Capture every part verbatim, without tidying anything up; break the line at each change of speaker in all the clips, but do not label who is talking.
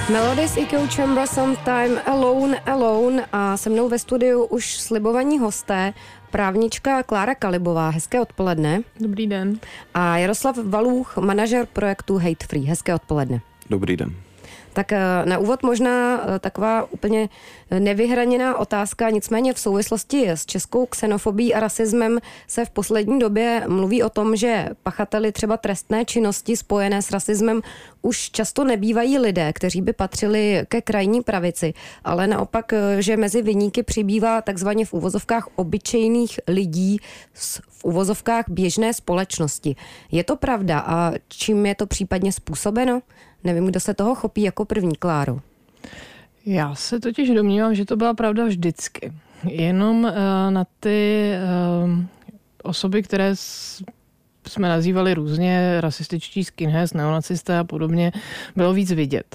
Melodies Echo Chamber Sometime Alone Alone a se mnou ve studiu už slibovaní hosté, právnička Klára Kalibová, hezké odpoledne.
Dobrý den.
A Jaroslav Valůch, manažer projektu Hate Free, hezké odpoledne.
Dobrý den.
Tak na úvod možná taková úplně nevyhraněná otázka, nicméně v souvislosti s českou xenofobí a rasismem se v poslední době mluví o tom, že pachateli třeba trestné činnosti spojené s rasismem už často nebývají lidé, kteří by patřili ke krajní pravici, ale naopak, že mezi viníky přibývá takzvaně v uvozovkách obyčejných lidí v uvozovkách běžné společnosti. Je to pravda a čím je to případně způsobeno? Nevím, kdo se toho chopí jako první, Kláro.
Já se totiž domnívám, že to byla pravda vždycky. Jenom uh, na ty uh, osoby, které s, jsme nazývali různě rasističtí skinheads, neonacisté a podobně, bylo víc vidět.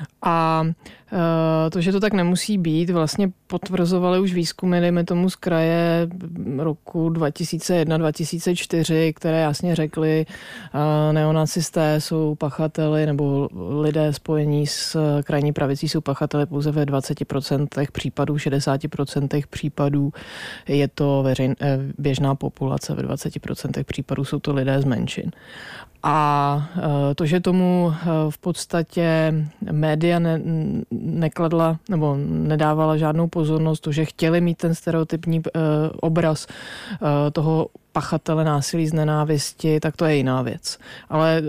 A uh, to, že to tak nemusí být, vlastně potvrzovaly už výzkumy, dejme tomu z kraje roku dva tisíce jedna dva tisíce čtyři, které jasně řekly, uh, neonacisté jsou pachateli, nebo lidé spojení s krajní pravicí jsou pachateli pouze ve dvacet procent případů, šedesát procent případů je to veřejn, běžná populace, ve dvacet procent případů jsou to lidé z menšin. A to, že tomu v podstatě média ne, nekladla nebo nedávala žádnou pozornost, to, že chtěli mít ten stereotypní obraz toho pachatele násilí z nenávisti, tak to je jiná věc. Ale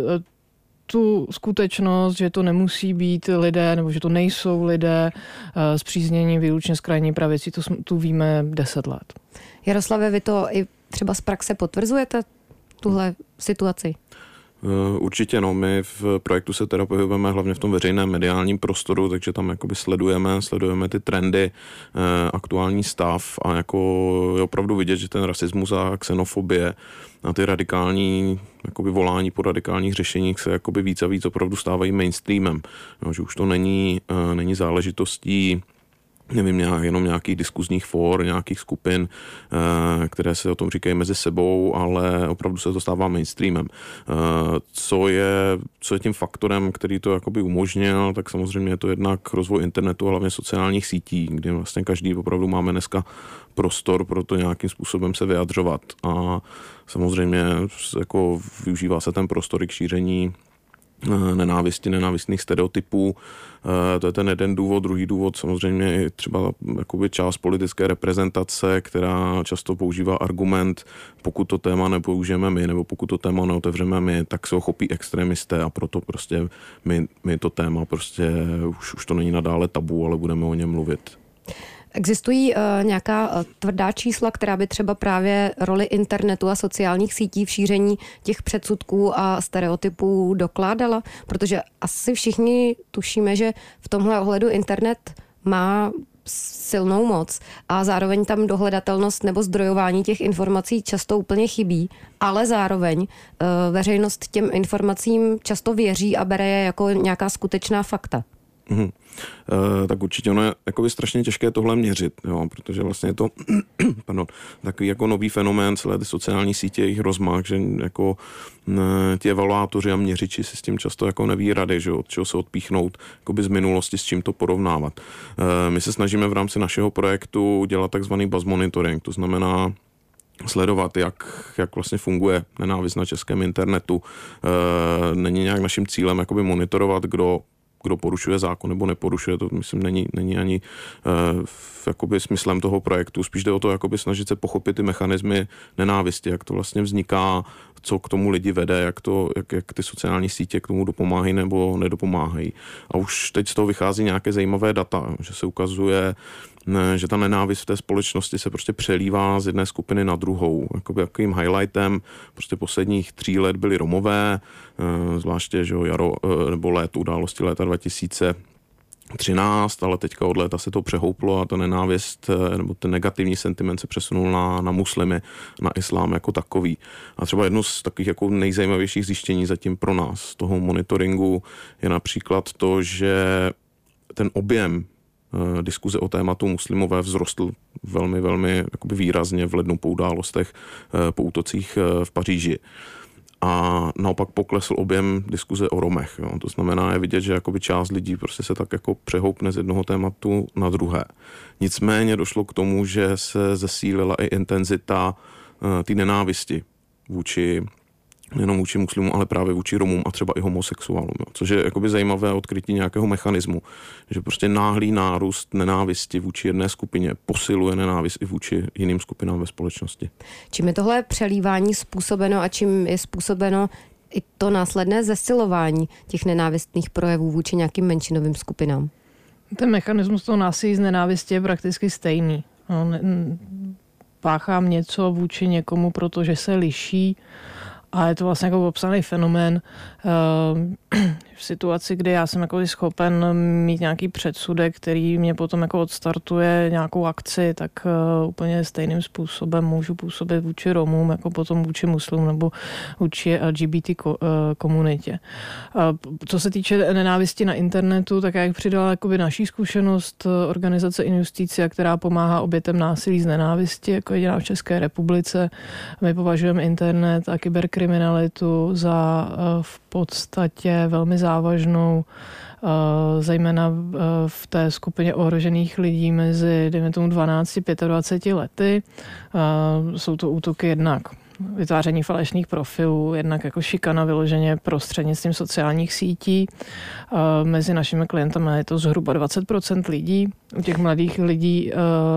tu skutečnost, že to nemusí být lidé, nebo že to nejsou lidé spříznění výlučně s krajní pravicí, to tu víme deset let.
Jaroslave, vy to i třeba z praxe potvrzujete, tuhle situaci?
Určitě, no, my v projektu se teda pohybujeme hlavně v tom veřejném mediálním prostoru, takže tam jakoby sledujeme, sledujeme ty trendy, aktuální stav a jako je opravdu vidět, že ten rasismus a xenofobie a ty radikální jakoby volání po radikálních řešeních se jakoby víc a víc opravdu stávají mainstreamem, no, že už to není, není záležitostí nevím, jenom nějakých diskuzních fór, nějakých skupin, které se o tom říkají mezi sebou, ale opravdu se to stává mainstreamem. Co je, co je tím faktorem, který to jakoby umožnil, tak samozřejmě je to jednak rozvoj internetu a hlavně sociálních sítí, kdy vlastně každý opravdu máme dneska prostor pro to nějakým způsobem se vyjadřovat. A samozřejmě jako využívá se ten prostor k šíření nenávisti, nenávistných stereotypů. To je ten jeden důvod. Druhý důvod samozřejmě je třeba jakoby část politické reprezentace, která často používá argument, pokud to téma nepoužijeme my, nebo pokud to téma neotevřeme my, tak se ho chopí extremisté a proto prostě my, my to téma prostě už, už to není nadále tabu, ale budeme o něm mluvit.
Existují uh, nějaká uh, tvrdá čísla, která by třeba právě roli internetu a sociálních sítí v šíření těch předsudků a stereotypů dokládala? Protože asi všichni tušíme, že v tomhle ohledu internet má silnou moc a zároveň tam dohledatelnost nebo zdrojování těch informací často úplně chybí, ale zároveň uh, veřejnost těm informacím často věří a bere je jako nějaká skutečná fakta.
Mhm. Uh, tak určitě ono je jakoby strašně těžké tohle měřit, jo, protože vlastně je to pardon, takový jako nový fenomén, celé ty sociální sítě, jejich rozmach, že jako uh, ti evaluátoři a měřiči si s tím často jako neví rady, že od čeho se odpíchnout jakoby z minulosti, s čím to porovnávat. Uh, my se snažíme v rámci našeho projektu dělat takzvaný buzz monitoring, to znamená sledovat, jak, jak vlastně funguje nenávist na českém internetu. Uh, není nějak naším cílem jakoby monitorovat, kdo kdo porušuje zákon nebo neporušuje, to myslím není, není ani uh, jakoby smyslem toho projektu. Spíš jde o to jakoby snažit se pochopit ty mechanismy nenávisti, jak to vlastně vzniká, co k tomu lidi vede, jak, to, jak, jak ty sociální sítě k tomu dopomáhají nebo nedopomáhají. A už teď z toho vychází nějaké zajímavé data, že se ukazuje, ne, že ta nenávist v té společnosti se prostě přelívá z jedné skupiny na druhou. Jakoby jakým highlightem prostě posledních tří let byly Romové, zvláště že jaro nebo léto události léta dva tisíce třináct, ale teďka od léta se to přehouplo a ta nenávist nebo ten negativní sentiment se přesunul na, na muslimy, na islám jako takový. A třeba jedno z takových jako nejzajímavějších zjištění zatím pro nás z toho monitoringu je například to, že ten objem diskuze o tématu muslimové vzrostl velmi, velmi jakoby výrazně v lednu po událostech, po útocích v Paříži. a naopak poklesl objem diskuze o Romech. Jo. To znamená, je vidět, že jakoby část lidí prostě se tak jako přehoupne z jednoho tématu na druhé. Nicméně došlo k tomu, že se zesílila i intenzita uh, té nenávisti vůči nejenom vůči muslimům, ale právě vůči Romům a třeba i homosexuálům. Jo. Což je jakoby zajímavé odkrytí nějakého mechanismu, že prostě náhlý nárůst nenávisti vůči jedné skupině posiluje nenávist i vůči jiným skupinám ve společnosti.
Čím je tohle přelívání způsobeno a čím je způsobeno i to následné zesilování těch nenávistných projevů vůči nějakým menšinovým skupinám?
Ten mechanismus toho násilí z nenávisti je prakticky stejný. No, ne, páchám něco vůči někomu, protože se liší, a je to vlastně jako popsaný fenomén v situaci, kdy já jsem jako schopen mít nějaký předsudek, který mě potom jako odstartuje nějakou akci, tak úplně stejným způsobem můžu působit vůči Romům, jako potom vůči muslimům nebo vůči L G B T komunitě. Co se týče nenávisti na internetu, tak já bych přidala jakoby naší zkušenost organizace In Justitia, která pomáhá obětem násilí z nenávisti, jako jediná v České republice. My považujeme internet a kyberkriminalitu za v podstatě velmi závažnou, zejména v té skupině ohrožených lidí mezi, dejme tomu, dvanáct a dvacet pět lety. Jsou to útoky jednak vytváření falešných profilů, jednak jako šikana vyloženě prostřednictvím sociálních sítí. Mezi našimi klientami je to zhruba dvacet procent lidí. U těch mladých lidí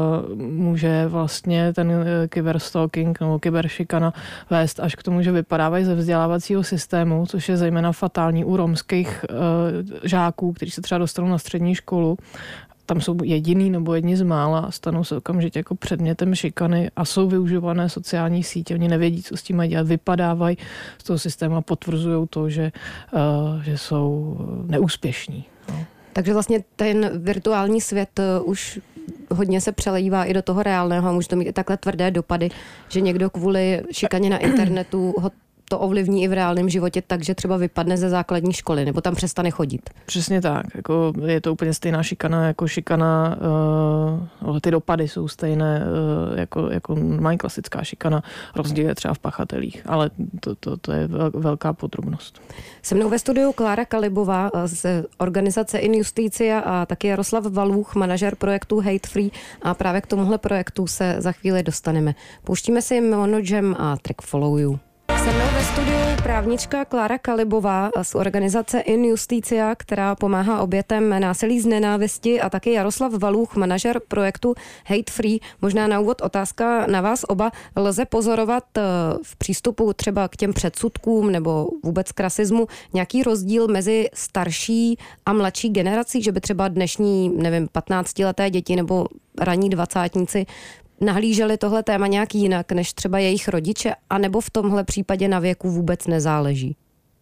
může vlastně ten kyberstalking nebo kyberšikana vést až k tomu, že vypadávají ze vzdělávacího systému, což je zejména fatální u romských žáků, kteří se třeba dostanou na střední školu. Tam jsou jediný nebo jedni z mála a stanou se okamžitě jako předmětem šikany a jsou využívané sociální sítě. Oni nevědí, co s tím mají dělat, vypadávají z toho systému a potvrzují to, že, uh, že jsou neúspěšní. No.
Takže vlastně ten virtuální svět už hodně se přelejvá i do toho reálného a může to mít i takhle tvrdé dopady, že někdo kvůli šikaně na internetu ho to ovlivní i v reálném životě, takže třeba vypadne ze základní školy nebo tam přestane chodit.
Přesně tak. Jako je to úplně stejná šikana jako šikana, uh, ty dopady jsou stejné uh, jako, jako normální klasická šikana. Rozdíl je třeba v pachatelích, ale to, to, to je velká podrobnost.
Se mnou ve studiu Klára Kalibová z organizace In Justitia a taky Jaroslav Valůch, manažer projektu Hate Free, a právě k tomuhle projektu se za chvíli dostaneme. Pouštíme si Mono Jam a track Follow You. Se mnou ve studiu právnička Klára Kalibová z organizace In Justitia, která pomáhá obětem násilí z nenávisti, a taky Jaroslav Valůch, manažer projektu Hate Free. Možná na úvod otázka na vás oba. Lze pozorovat v přístupu třeba k těm předsudkům nebo vůbec k rasismu nějaký rozdíl mezi starší a mladší generací, že by třeba dnešní, nevím, patnáctileté děti nebo ranní dvacátníci nahlíželi tohle téma nějak jinak než třeba jejich rodiče, anebo v tomhle případě na věku vůbec nezáleží?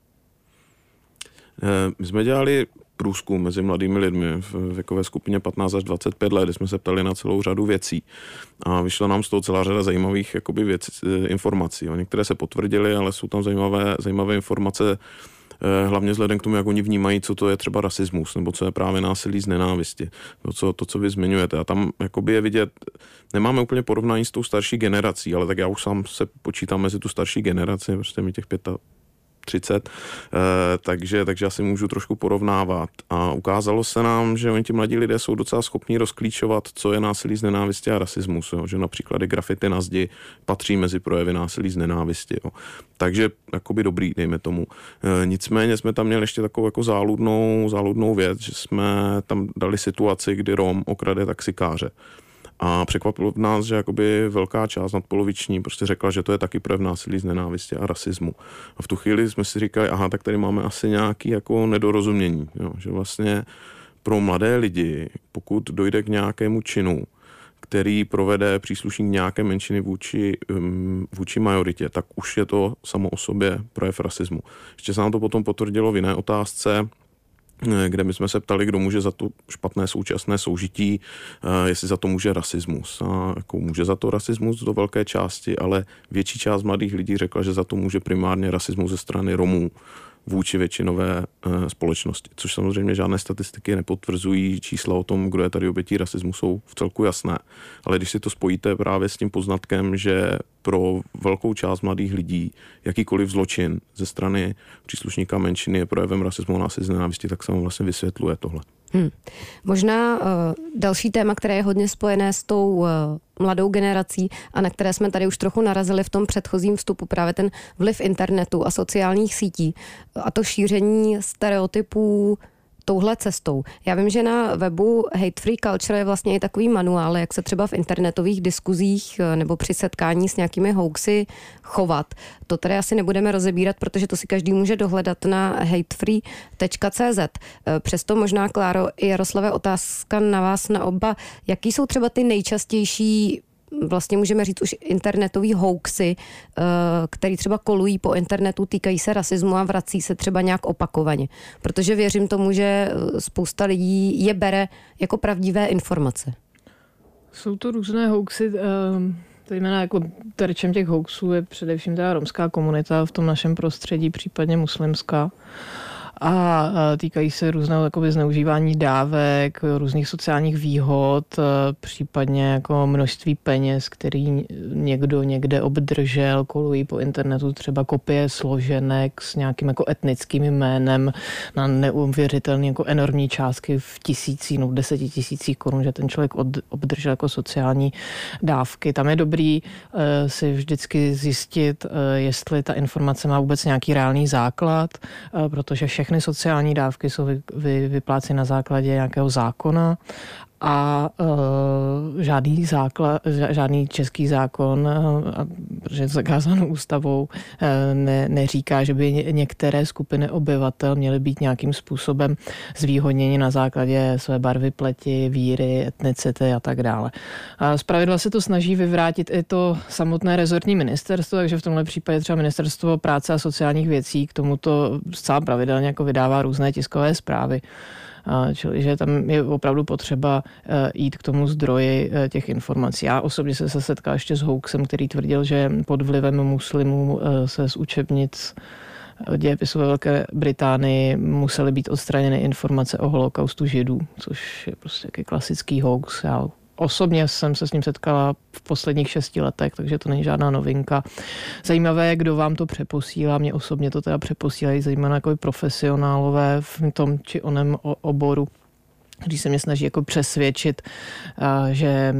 My jsme dělali průzkum mezi mladými lidmi v věkové skupině patnáct až dvacet pět let, kdy jsme se ptali na celou řadu věcí a vyšla nám z toho celá řada zajímavých jakoby věc, informací. Některé se potvrdily, ale jsou tam zajímavé, zajímavé informace, hlavně vzhledem k tomu, jak oni vnímají, co to je třeba rasismus, nebo co je právě násilí z nenávisti. To, co, to, co vy zmiňujete. A tam jakoby je vidět, nemáme úplně porovnání s tou starší generací, ale tak já už sám se počítám mezi tu starší generaci, prostě mi těch třicet, eh, takže, takže asi můžu trošku porovnávat. A ukázalo se nám, že oni ti mladí lidé jsou docela schopní rozklíčovat, co je násilí z nenávisti a rasismus. Jo? Že například grafity na zdi patří mezi projevy násilí z nenávisti. Jo? Takže jakoby dobrý, dejme tomu. E, nicméně jsme tam měli ještě takovou jako záludnou, záludnou věc, že jsme tam dali situaci, kdy Rom okrade taxikáře. A překvapilo nás, že jakoby velká část nadpoloviční prostě řekla, že to je taky projev násilí z nenávisti a rasismu. A v tu chvíli jsme si říkali, aha, tak tady máme asi nějaký jako nedorozumění. Jo? Že vlastně pro mladé lidi, pokud dojde k nějakému činu, který provede příslušník nějaké menšiny vůči, vůči majoritě, tak už je to samo o sobě projev rasismu. Ještě se nám to potom potvrdilo v jiné otázce, kde my jsme se ptali, kdo může za to špatné současné soužití, jestli za to může rasismus. A jako může za to rasismus do velké části, ale větší část mladých lidí řekla, že za to může primárně rasismus ze strany Romů vůči většinové e, společnosti. Což samozřejmě žádné statistiky nepotvrzují. Čísla o tom, kdo je tady obětí rasismu, jsou v celku jasné. Ale když si to spojíte právě s tím poznatkem, že pro velkou část mladých lidí jakýkoliv zločin ze strany příslušníka menšiny je projevem rasismu a násilí z nenávisti, tak se mu vlastně vysvětluje tohle.
Hmm. Možná uh, další téma, které je hodně spojené s tou uh, mladou generací a na které jsme tady už trochu narazili v tom předchozím vstupu, právě ten vliv internetu a sociálních sítí a to šíření stereotypů touhle cestou. Já vím, že na webu Hate Free Culture je vlastně i takový manuál, jak se třeba v internetových diskuzích nebo při setkání s nějakými hoaxy chovat. To tady asi nebudeme rozebírat, protože to si každý může dohledat na hatefree tečka cé zet. Přesto možná, Kláro, i Jaroslave, otázka na vás na oba. Jaký jsou třeba ty nejčastější, vlastně můžeme říct už internetový hoaxy, který třeba kolují po internetu, týkají se rasismu a vrací se třeba nějak opakovaně. Protože věřím tomu, že spousta lidí je bere jako pravdivé informace.
Jsou to různé hoaxy, zejména jako terčem těch hoaxů je především ta romská komunita v tom našem prostředí, případně muslimská. A týkají se různého jakoby zneužívání dávek, různých sociálních výhod, případně jako množství peněz, který někdo někde obdržel, kolují po internetu třeba kopie složenek s nějakým jako etnickým jménem na neuvěřitelně jako enormní částky v tisících, no deseti tisících korun, že ten člověk od, obdržel jako sociální dávky. Tam je dobrý uh, si vždycky zjistit, uh, jestli ta informace má vůbec nějaký reálný základ, uh, protože všechny sociální dávky jsou vy, vy, vypláceny na základě nějakého zákona a uh, žádný, základ, žádný český zákon, uh, protože je zakázanou ústavou, uh, ne, neříká, že by některé skupiny obyvatel měly být nějakým způsobem zvýhodněni na základě své barvy pleti, víry, etnicity a tak dále. A zpravidla se to snaží vyvrátit i to samotné rezortní ministerstvo, takže v tomhle případě třeba Ministerstvo práce a sociálních věcí k tomuto zcela pravidelně jako vydává různé tiskové zprávy. Čili, že tam je opravdu potřeba jít k tomu zdroji těch informací. Já osobně jsem se setkal ještě s hoaxem, který tvrdil, že pod vlivem muslimů se z učebnic dějepisu ve Velké Británii musely být odstraněny informace o holokaustu Židů, což je prostě jaký klasický hoax. Já osobně jsem se s ním setkala v posledních šesti letech, takže to není žádná novinka. Zajímavé je, kdo vám to přeposílá. Mě osobně to teda přeposílají zejména jako profesionálové v tom či onem oboru, když se mě snaží jako přesvědčit, že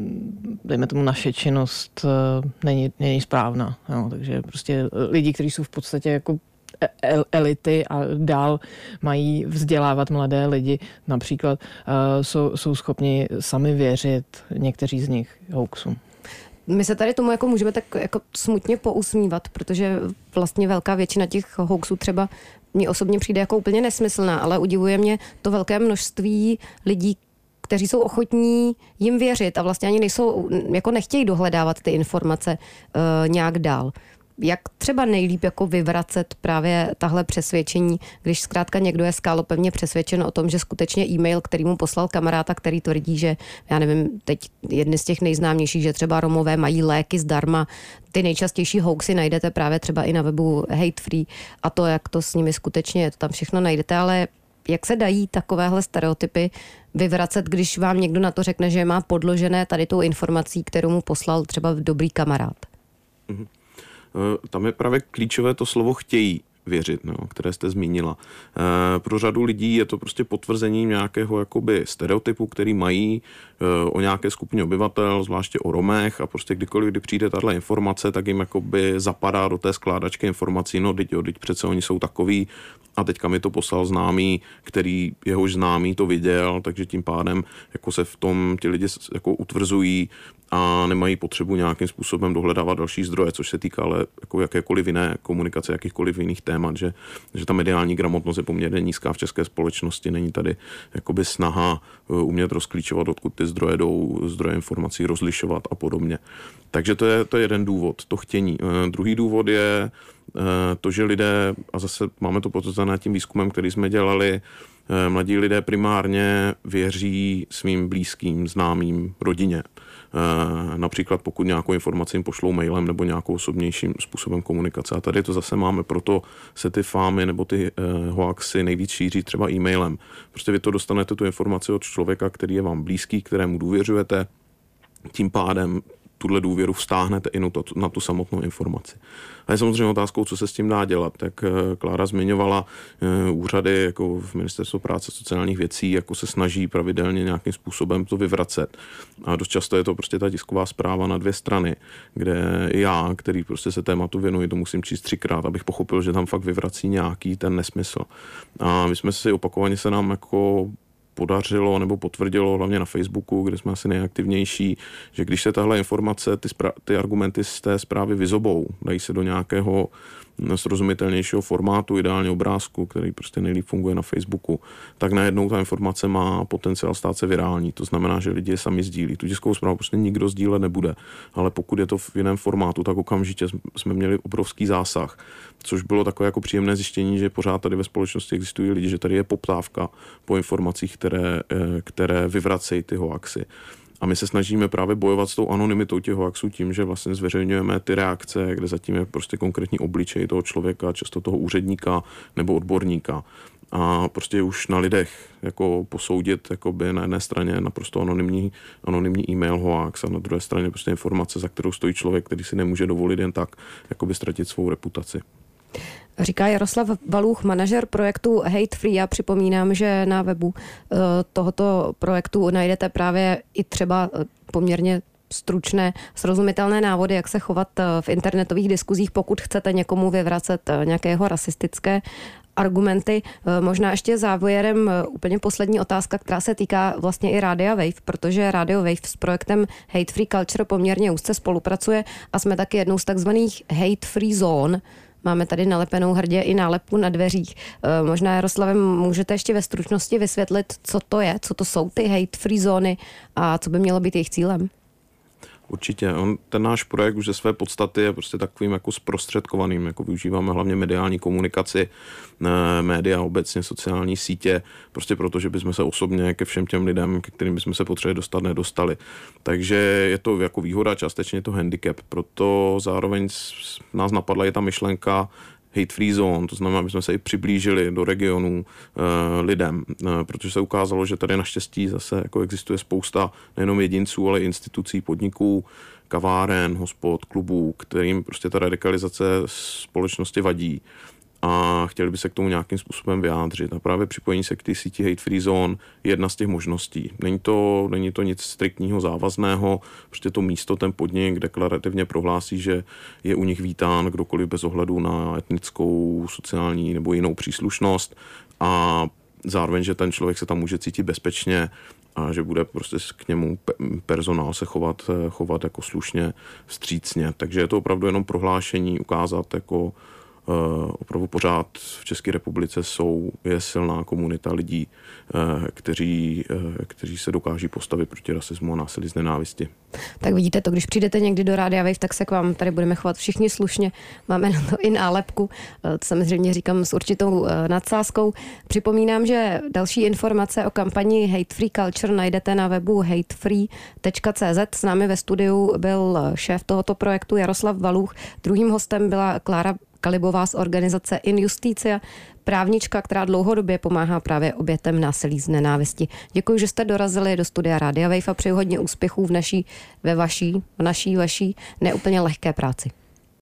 dejme tomu naše činnost není, není správná. No, takže prostě lidi, kteří jsou v podstatě jako elity a dál mají vzdělávat mladé lidi, například uh, jsou, jsou schopni sami věřit, někteří z nich, hoaxům.
My se tady tomu jako můžeme tak jako smutně pousmívat, protože vlastně velká většina těch hoaxů třeba mně osobně přijde jako úplně nesmyslná, ale udivuje mě to velké množství lidí, kteří jsou ochotní jim věřit a vlastně ani nejsou, jako nechtějí dohledávat ty informace uh, nějak dál. Jak třeba nejlíp jako vyvracet právě tahle přesvědčení, když zkrátka někdo je skálopevně přesvědčen o tom, že skutečně e-mail, který mu poslal kamaráda, který tvrdí, že já nevím, teď jedny z těch nejznámějších, že třeba Romové mají léky zdarma, ty nejčastější hoaxy najdete právě třeba i na webu Hate Free a to, jak to s nimi skutečně je, to tam všechno najdete, ale jak se dají takovéhle stereotypy vyvracet, když vám někdo na to řekne, že má podložené tady tou informací, kterou mu poslal třeba dobrý kamarád?
Mm-hmm. Tam je právě klíčové to slovo chtějí věřit, no, které jste zmínila. E, pro řadu lidí je to prostě potvrzení nějakého jakoby stereotypu, který mají e, o nějaké skupině obyvatel, zvláště o Romech a prostě kdykoliv, kdy přijde tahle informace, tak jim jakoby zapadá do té skládačky informací, no teď, jo, teď přece oni jsou takový a teďka mi to poslal známý, který jehož známý to viděl, takže tím pádem jako se v tom ti lidi jako utvrzují a nemají potřebu nějakým způsobem dohledávat další zdroje, což se týká ale jako jakékoliv jiné komunikace, jakýchkoliv jiných témat, že, že ta mediální gramotnost je poměrně nízká v české společnosti, není tady jakoby snaha umět rozklíčovat, odkud ty zdroje jdou, zdroje informací rozlišovat a podobně. Takže to je, to je jeden důvod, to chtění. E, druhý důvod je e, to, že lidé, a zase máme to potvrzené tím výzkumem, který jsme dělali, e, mladí lidé primárně věří svým blízkým, známým, rodině. E, například pokud nějakou informaci jim pošlou mailem nebo nějakou osobnějším způsobem komunikace. A tady to zase máme, proto se ty fámy nebo ty e, hoaxy nejvíc šíří třeba e-mailem. Prostě vy to dostanete tu informaci od člověka, který je vám blízký, kterému důvěřujete, tím pádem tuhle důvěru vztáhnete i na, to, na tu samotnou informaci. A je samozřejmě otázkou, co se s tím dá dělat. Tak Klára zmiňovala úřady jako v Ministerstvu práce a sociálních věcí, jako se snaží pravidelně nějakým způsobem to vyvracet. A dost často je to prostě ta tisková zpráva na dvě strany, kde já, který prostě se tématu věnuji, to musím číst třikrát, abych pochopil, že tam fakt vyvrací nějaký ten nesmysl. A my jsme si opakovaně se nám jako podařilo nebo potvrdilo, hlavně na Facebooku, kde jsme asi nejaktivnější, že když se tahle informace, ty, spra- ty argumenty z té zprávy vyzobou, dají se do nějakého srozumitelnějšího formátu, ideálně obrázku, který prostě nejlíp funguje na Facebooku, tak najednou ta informace má potenciál stát se virální. To znamená, že lidi je sami sdílí. Tu tiskovou zprávu prostě nikdo sdílet nebude. Ale pokud je to v jiném formátu, tak okamžitě jsme měli obrovský zásah, což bylo takové jako příjemné zjištění, že pořád tady ve společnosti existují lidi, že tady je poptávka po informacích, které, které vyvracejí ty hoaxy. A my se snažíme právě bojovat s tou anonymitou těch hoaxů tím, že vlastně zveřejňujeme ty reakce, kde zatím je prostě konkrétní obličej toho člověka, často toho úředníka nebo odborníka. A prostě už na lidech jako posoudit jakoby na jedné straně naprosto anonymní, anonymní e-mail hoax a na druhé straně prostě informace, za kterou stojí člověk, který si nemůže dovolit jen tak jakoby ztratit svou reputaci.
Říká Jaroslav Valůch, manažer projektu Hate Free. Já připomínám, že na webu tohoto projektu najdete právě i třeba poměrně stručné, srozumitelné návody, jak se chovat v internetových diskuzích, pokud chcete někomu vyvracet nějakého rasistické argumenty. Možná ještě závěrem úplně poslední otázka, která se týká vlastně i Rádia Wave, protože Radio Wave s projektem Hate Free Culture poměrně úzce spolupracuje a jsme taky jednou z takzvaných Hate Free Zone. Máme tady nalepenou hrdě i nálepku na dveřích. Možná, Jaroslavem, můžete ještě ve stručnosti vysvětlit, co to je, co to jsou ty hate free zóny a co by mělo být jejich cílem?
Určitě. On, ten náš projekt už ze své podstaty je prostě takovým jako zprostředkovaným. Jako využíváme hlavně mediální komunikaci, média, obecně sociální sítě, prostě proto, že bychom se osobně ke všem těm lidem, ke kterým bychom se potřebovali dostat, nedostali. Takže je to jako výhoda, částečně je to handicap. Proto zároveň nás napadla i ta myšlenka hate free zone, to znamená, aby jsme se i přiblížili do regionů e, lidem, e, protože se ukázalo, že tady naštěstí zase jako existuje spousta nejenom jedinců, ale i institucí, podniků, kaváren, hospod, klubů, kterým prostě ta radikalizace společnosti vadí a chtěli by se k tomu nějakým způsobem vyjádřit. A právě připojení se k té síti Hate Free Zone je jedna z těch možností. Není to, není to nic striktního, závazného, prostě to místo, ten podnik deklarativně prohlásí, že je u nich vítán kdokoliv bez ohledu na etnickou, sociální nebo jinou příslušnost a zároveň, že ten člověk se tam může cítit bezpečně a že bude prostě k němu personál se chovat, chovat jako slušně, vstřícně. Takže je to opravdu jenom prohlášení, ukázat jako Uh, opravdu pořád v České republice jsou, je silná komunita lidí, uh, kteří, uh, kteří se dokáží postavit proti rasismu a násilí z nenávisti.
Tak vidíte to, když přijdete někdy do Rádia Wave, tak se k vám tady budeme chovat všichni slušně. Máme na to i nálepku, uh, to samozřejmě říkám s určitou uh, nadsázkou. Připomínám, že další informace o kampani Hate Free Culture najdete na webu hate free tečka cé zet. S námi ve studiu byl šéf tohoto projektu Jaroslav Valůch. Druhým hostem byla Klára Kalibová z organizace In Justitia, právnička, která dlouhodobě pomáhá právě obětem násilí z nenávisti. Děkuji, že jste dorazili do studia Rádia Wave a přeju hodně úspěchů v naší, ve vaší, v naší, vaší neúplně lehké práci.